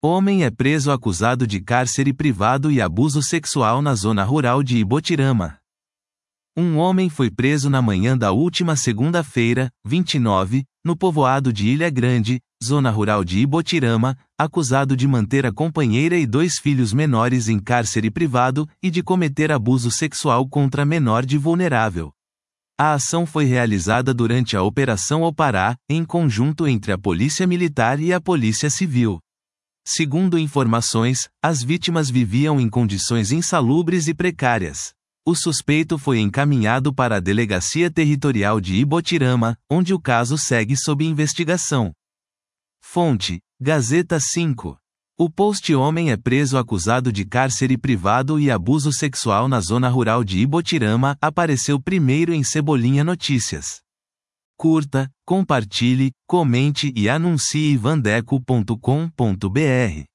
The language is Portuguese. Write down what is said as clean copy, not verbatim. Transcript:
Homem é preso acusado de cárcere privado e abuso sexual na zona rural de Ibotirama. Um homem foi preso na manhã da última segunda-feira, 29, no povoado de Ilha Grande, zona rural de Ibotirama, acusado de manter a companheira e 2 filhos menores em cárcere privado e de cometer abuso sexual contra menor de vulnerável. A ação foi realizada durante a Operação Opará, em conjunto entre a Polícia Militar e a Polícia Civil. Segundo informações, as vítimas viviam em condições insalubres e precárias. O suspeito foi encaminhado para a Delegacia Territorial de Ibotirama, onde o caso segue sob investigação. Fonte: Gazeta 5. O post Homem é preso acusado de cárcere privado e abuso sexual na zona rural de Ibotirama apareceu primeiro em Cebolinha Notícias. Curta, compartilhe, comente e anuncie vandeco.com.br.